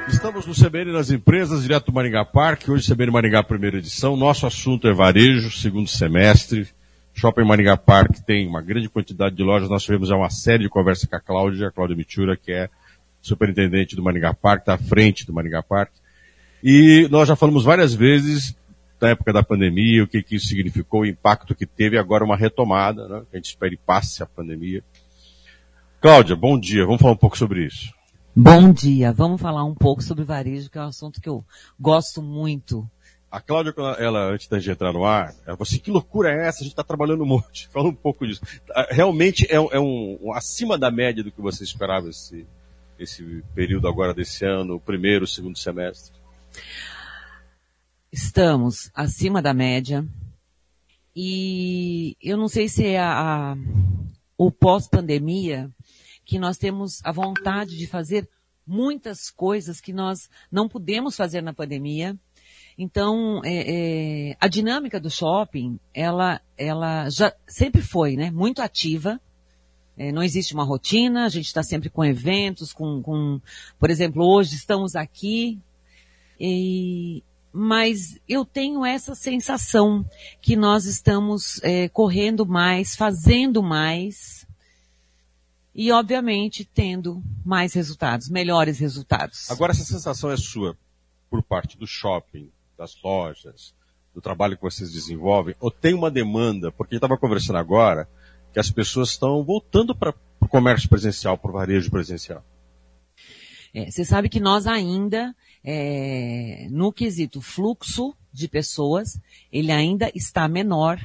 Estamos no CBN nas empresas, direto do Maringá Parque. Hoje CBN Maringá, primeira edição. Nosso assunto é varejo, segundo semestre. Shopping Maringá Parque tem uma grande quantidade de lojas. Nós tivemos já uma série de conversa com a Cláudia Mitura, que é superintendente do Maringá Parque, está à frente do Maringá Parque. E nós já falamos várias vezes da época da pandemia, o que isso significou, o impacto que teve, agora uma retomada, né? Que a gente espere passe a pandemia. Cláudia, bom dia. Vamos falar um pouco sobre isso. Bom dia. Vamos falar um pouco sobre varejo, que é um assunto que eu gosto muito. A Cláudia, ela, antes da gente entrar no ar, ela falou assim, que loucura é essa? A gente está trabalhando um monte. Fala um pouco disso. Realmente é acima da média do que você esperava esse período agora desse ano, o primeiro, o segundo semestre? Estamos acima da média. E eu não sei se é o pós-pandemia, que nós temos a vontade de fazer muitas coisas que nós não pudemos fazer na pandemia. Então, a dinâmica do shopping, ela já sempre foi, né, muito ativa. Não existe uma rotina, a gente está sempre com eventos, por exemplo, hoje estamos aqui, mas eu tenho essa sensação que nós estamos correndo mais, fazendo mais, e, obviamente, tendo mais resultados, melhores resultados. Agora, essa sensação é sua por parte do shopping, das lojas, do trabalho que vocês desenvolvem, ou tem uma demanda, porque eu estava conversando agora, que as pessoas estão voltando para o comércio presencial, para o varejo presencial? Você sabe que nós ainda, no quesito fluxo de pessoas, ele ainda está menor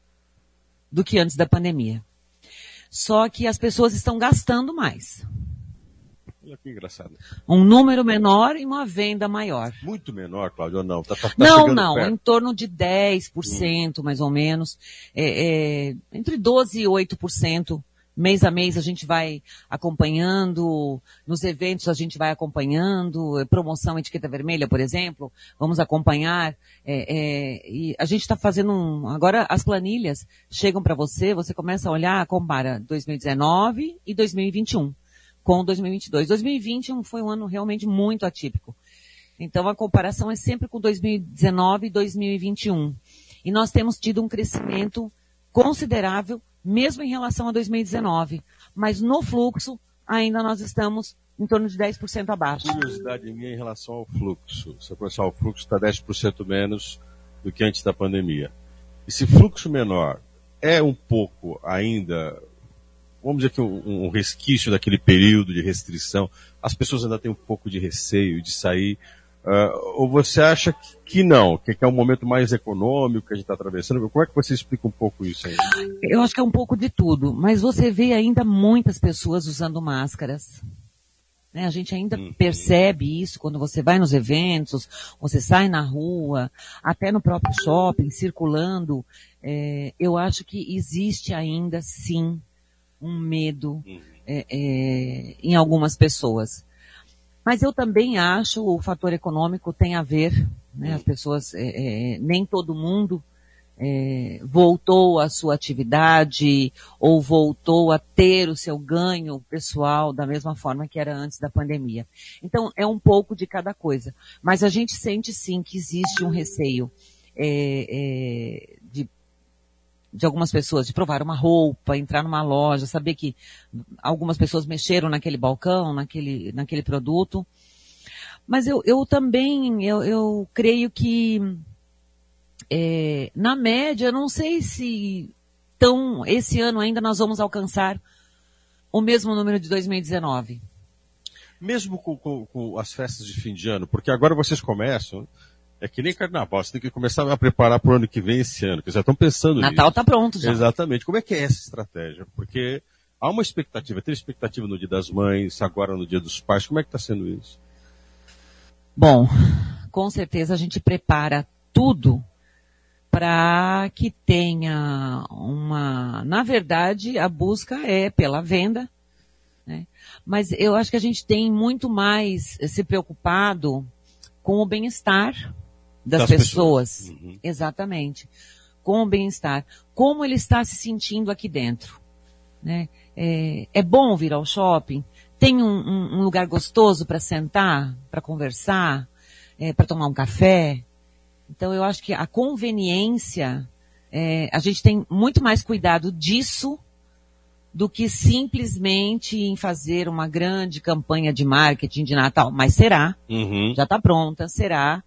do que antes da pandemia. Só que as pessoas estão gastando mais. Olha que engraçado. Um número menor e uma venda maior. Muito menor, Cláudio, ou não? Não, perto. Em torno de 10%, mais ou menos. Entre 12% e 8%. Mês a mês a gente vai acompanhando, nos eventos a gente vai acompanhando, promoção etiqueta vermelha, por exemplo, vamos acompanhar, e a gente está fazendo agora as planilhas chegam para você começa a olhar, compara 2019 e 2021 com 2022. 2021 foi um ano realmente muito atípico. Então a comparação é sempre com 2019 e 2021. E nós temos tido um crescimento considerável mesmo em relação a 2019. Mas no fluxo, ainda nós estamos em torno de 10% abaixo. Curiosidade minha em relação ao fluxo. Se eu pensar, o fluxo está 10% menos do que antes da pandemia. Esse fluxo menor é um pouco ainda, vamos dizer que um resquício daquele período de restrição. As pessoas ainda têm um pouco de receio de sair. Ou você acha que não, que é um momento mais econômico que a gente está atravessando? Como é que você explica um pouco isso aí? Eu acho que é um pouco de tudo, mas você vê ainda muitas pessoas usando máscaras. Né? A gente ainda percebe isso quando você vai nos eventos, você sai na rua, até no próprio shopping, circulando. Eu acho que existe ainda, sim, um medo em algumas pessoas. Mas eu também acho o fator econômico tem a ver, né? As pessoas, nem todo mundo voltou à sua atividade ou voltou a ter o seu ganho pessoal da mesma forma que era antes da pandemia. Então, é um pouco de cada coisa. Mas a gente sente sim que existe um receio de algumas pessoas, de provar uma roupa, entrar numa loja, saber que algumas pessoas mexeram naquele balcão, naquele produto. Mas eu também, eu creio que, na média, eu não sei se esse ano ainda nós vamos alcançar o mesmo número de 2019. Mesmo com as festas de fim de ano, porque agora vocês começam... É que nem carnaval, você tem que começar a preparar para o ano que vem esse ano, que já estão pensando nisso. Natal está pronto já. Exatamente. Como é que é essa estratégia? Porque há uma expectativa, tem expectativa no Dia das Mães, agora no Dia dos Pais, como é que está sendo isso? Bom, com certeza a gente prepara tudo para que tenha na verdade, a busca é pela venda, né? Mas eu acho que a gente tem muito mais se preocupado com o bem-estar das pessoas. Uhum. Exatamente. Com o bem-estar. Como ele está se sentindo aqui dentro. Né? É bom vir ao shopping, tem um lugar gostoso para sentar, para conversar, para tomar um café. Então eu acho que a conveniência, a gente tem muito mais cuidado disso do que simplesmente em fazer uma grande campanha de marketing de Natal. Mas será, já está pronta, será,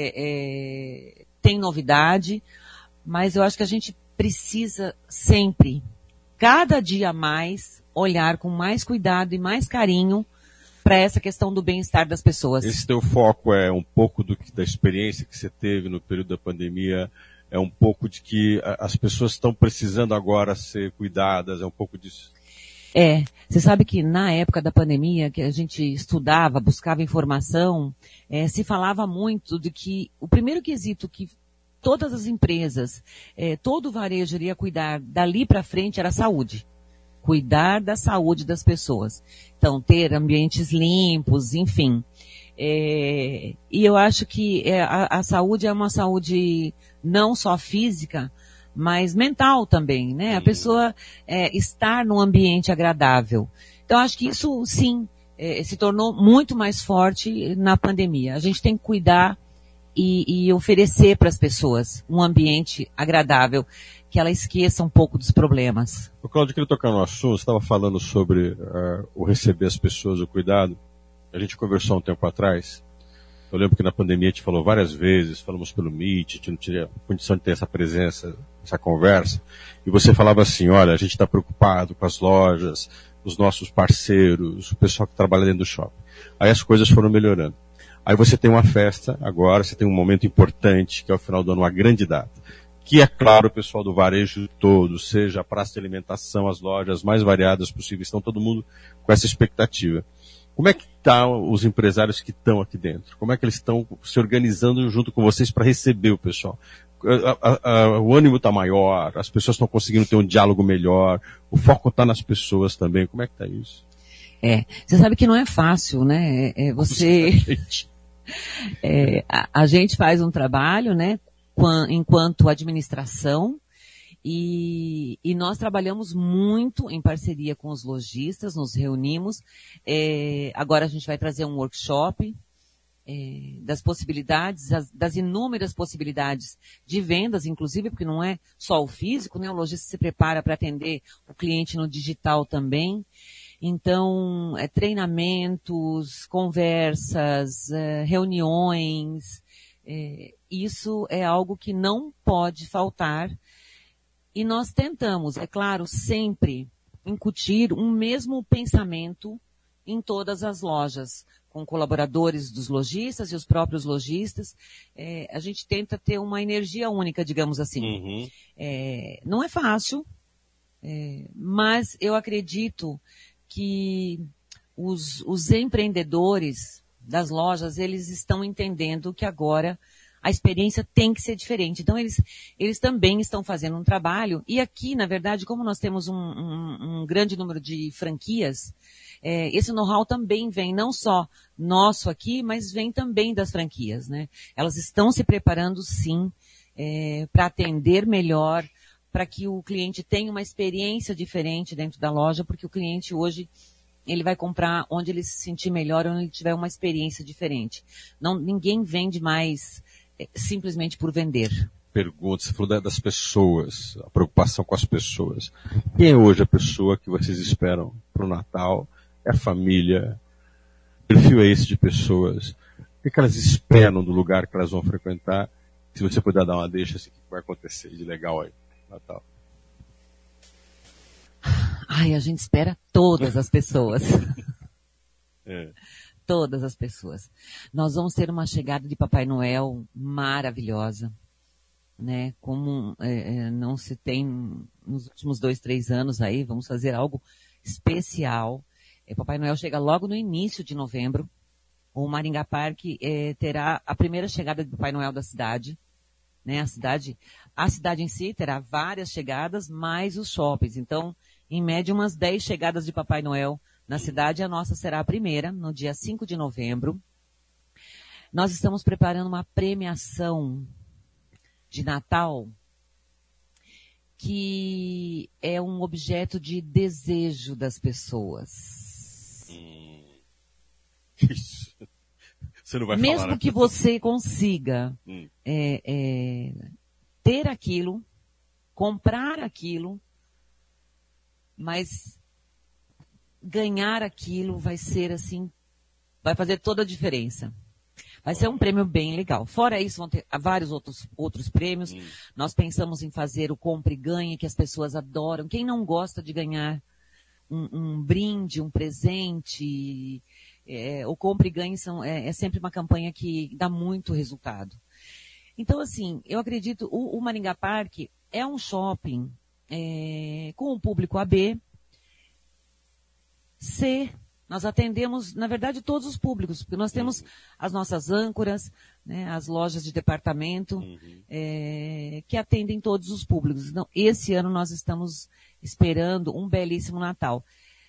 tem novidade, mas eu acho que a gente precisa sempre, cada dia mais, olhar com mais cuidado e mais carinho para essa questão do bem-estar das pessoas. Esse teu foco é um pouco da experiência que você teve no período da pandemia, é um pouco de que as pessoas estão precisando agora ser cuidadas, é um pouco disso? Você sabe que na época da pandemia, que a gente estudava, buscava informação, se falava muito de que o primeiro quesito que todas as empresas, todo o varejo iria cuidar dali para frente era a saúde. Cuidar da saúde das pessoas. Então, ter ambientes limpos, enfim. E eu acho que a saúde é uma saúde não só física, mas mental também, né? A pessoa estar num ambiente agradável. Então, acho que isso, sim, se tornou muito mais forte na pandemia. A gente tem que cuidar e oferecer para as pessoas um ambiente agradável, que ela esqueça um pouco dos problemas. O Cláudio, eu queria tocar no assunto, você estava falando sobre o receber as pessoas, o cuidado. A gente conversou um tempo atrás. Eu lembro que na pandemia a gente falou várias vezes, falamos pelo Meet, a gente não tinha condição de ter essa presença, essa conversa. E você falava assim, olha, a gente está preocupado com as lojas, os nossos parceiros, o pessoal que trabalha dentro do shopping. Aí as coisas foram melhorando. Aí você tem uma festa agora, você tem um momento importante, que é o final do ano, uma grande data. Que é claro, o pessoal do varejo todo, seja a praça de alimentação, as lojas mais variadas possíveis, estão todo mundo com essa expectativa. Como é que estão os empresários que estão aqui dentro? Como é que eles estão se organizando junto com vocês para receber o pessoal? O ânimo está maior, as pessoas estão conseguindo ter um diálogo melhor, o foco está nas pessoas também. Como é que está isso? Você sabe que não é fácil, né? A gente faz um trabalho, né, enquanto administração, e nós trabalhamos muito em parceria com os lojistas, nos reunimos. Agora a gente vai trazer um workshop das possibilidades, das inúmeras possibilidades de vendas, inclusive, porque não é só o físico, né? O lojista se prepara para atender o cliente no digital também. Então, treinamentos, conversas, reuniões, isso é algo que não pode faltar. E nós tentamos, é claro, sempre incutir um mesmo pensamento em todas as lojas, com colaboradores dos lojistas e os próprios lojistas. A gente tenta ter uma energia única, digamos assim. Não é fácil, mas eu acredito que os empreendedores das lojas, eles estão entendendo que agora a experiência tem que ser diferente. Então, eles também estão fazendo um trabalho. E aqui, na verdade, como nós temos um grande número de franquias, esse know-how também vem, não só nosso aqui, mas vem também das franquias, né? Elas estão se preparando, sim, para atender melhor, para que o cliente tenha uma experiência diferente dentro da loja, porque o cliente hoje, ele vai comprar onde ele se sentir melhor, onde ele tiver uma experiência diferente. Ninguém vende mais simplesmente por vender. Pergunta, você falou das pessoas, a preocupação com as pessoas. Quem é hoje a pessoa que vocês esperam para o Natal? É a família? Que perfil é esse de pessoas? O que elas esperam do lugar que elas vão frequentar? Se você puder dar uma deixa, assim, o que vai acontecer de legal aí no Natal? A gente espera todas as pessoas. Todas as pessoas. Nós vamos ter uma chegada de Papai Noel maravilhosa, né? Como não se tem nos últimos 2, 3 anos aí, vamos fazer algo especial. Papai Noel chega logo no início de novembro. O Maringá Park terá a primeira chegada de Papai Noel da cidade, né? A cidade em si terá várias chegadas, mais os shoppings. Então, em média, umas 10 chegadas de Papai Noel na cidade. A nossa será a primeira, no dia 5 de novembro. Nós estamos preparando uma premiação de Natal que é um objeto de desejo das pessoas. Isso. Você não vai falar. Mesmo que você consiga ter aquilo, comprar aquilo, mas ganhar aquilo vai ser assim, vai fazer toda a diferença. Vai ser um prêmio bem legal. Fora isso, vão ter vários outros prêmios. Nós pensamos em fazer o Compre e Ganhe, que as pessoas adoram. Quem não gosta de ganhar um brinde, um presente, o Compre e Ganhe é sempre uma campanha que dá muito resultado. Então, assim, eu acredito, o Maringá Parque é um shopping com o público AB, C. Nós atendemos, na verdade, todos os públicos, porque nós temos as nossas âncoras, né, as lojas de departamento, que atendem todos os públicos. Então, esse ano nós estamos esperando um belíssimo Natal.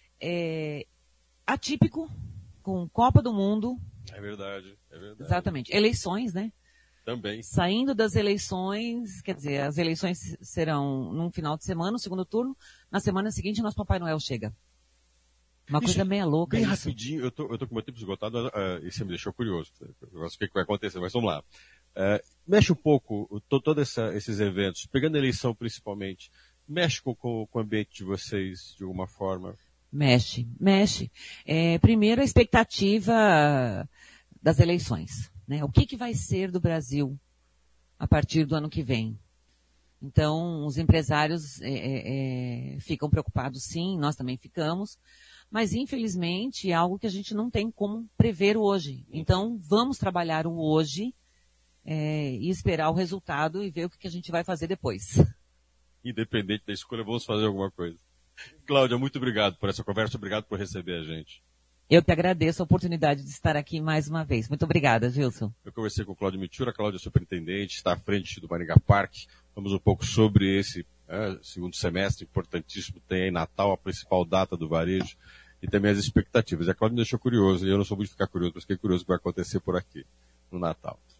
Atípico, com Copa do Mundo. É verdade. Exatamente. Eleições, né? Também. Saindo das eleições, quer dizer, as eleições serão num final de semana, no segundo turno. Na semana seguinte, nosso Papai Noel chega. Uma coisa meio louca. Bem isso. rapidinho, eu tô com meu tempo esgotado, e você me deixou curioso. Eu gosto do que vai acontecer, mas vamos lá. Mexe um pouco, todos esses eventos, pegando a eleição principalmente, mexe com o ambiente de vocês de alguma forma? Mexe. Primeiro, a expectativa das eleições, né? O que vai ser do Brasil a partir do ano que vem? Então, os empresários ficam preocupados, sim, nós também ficamos, mas infelizmente é algo que a gente não tem como prever hoje. Então, vamos trabalhar o hoje e esperar o resultado e ver o que a gente vai fazer depois. Independente da escolha, vamos fazer alguma coisa. Cláudia, muito obrigado por essa conversa, obrigado por receber a gente. Eu que agradeço a oportunidade de estar aqui mais uma vez. Muito obrigada, Gilson. Eu conversei com o Cláudio Mitura, Cláudio é superintendente, está à frente do Maringá Parque. Vamos um pouco sobre esse segundo semestre importantíssimo, tem aí Natal, a principal data do varejo, e também as expectativas. E a Cláudia me deixou curioso, e eu não sou muito de ficar curioso, mas fiquei curioso o que vai acontecer por aqui, no Natal.